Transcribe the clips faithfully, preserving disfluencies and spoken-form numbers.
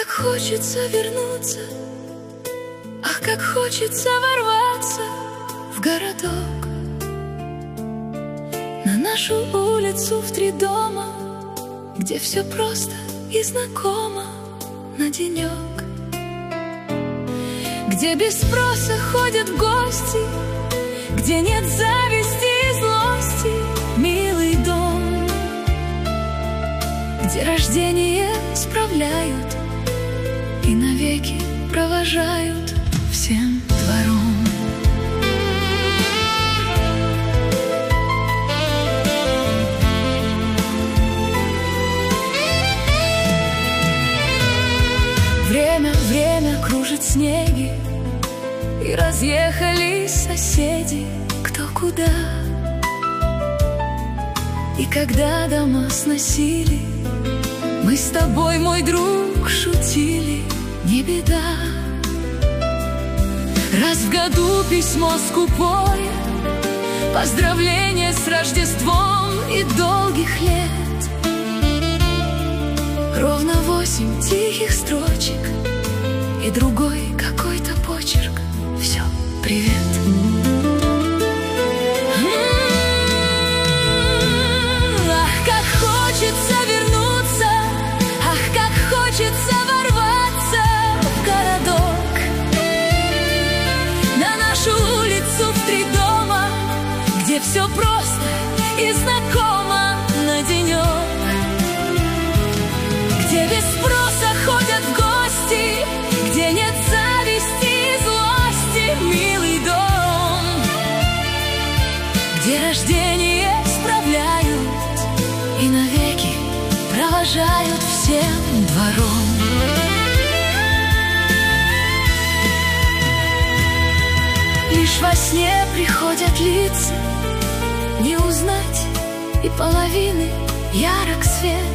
как хочется вернуться, ах, как хочется ворваться в городок, на нашу улицу в три дома, где все просто и знакомо на денек, где без спроса ходят гости, где нет зависти и злости, милый дом, где рождение справляют и навеки провожают всем двором. Время, время кружит снеги, и разъехались соседи кто куда. И когда дома сносили, мы с тобой, мой друг, шутили, не беда. Раз в году письмо скупое, поздравление с Рождеством и долгих лет. Ровно восемь тихих строчек и другой какой-то почерк. Все, привет. Ах, как хочется вернуться, ах, как хочется ворваться в городок, на нашу улицу в три дома, где все просто и знакомо на денек, где без спроса ходят гости, где нет зависти и злости, милый дом, где рождение справляют и навеки провожают всем двором. Лишь во сне приходят лица, не узнать и половины ярок свет.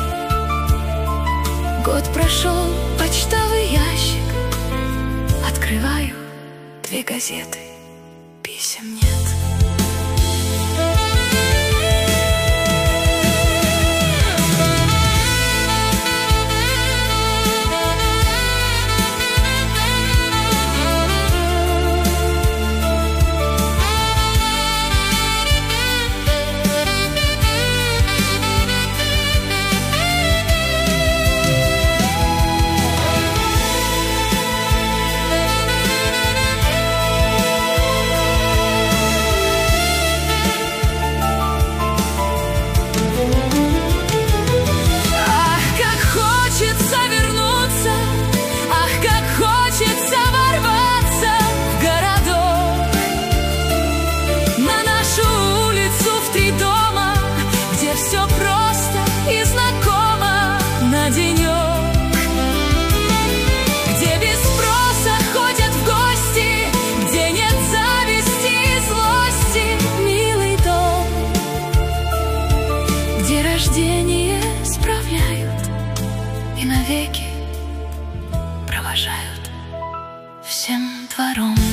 Год прошел, почтовый ящик, открываю две газеты, писем нет. Рождение справляют и навеки провожают всем двором.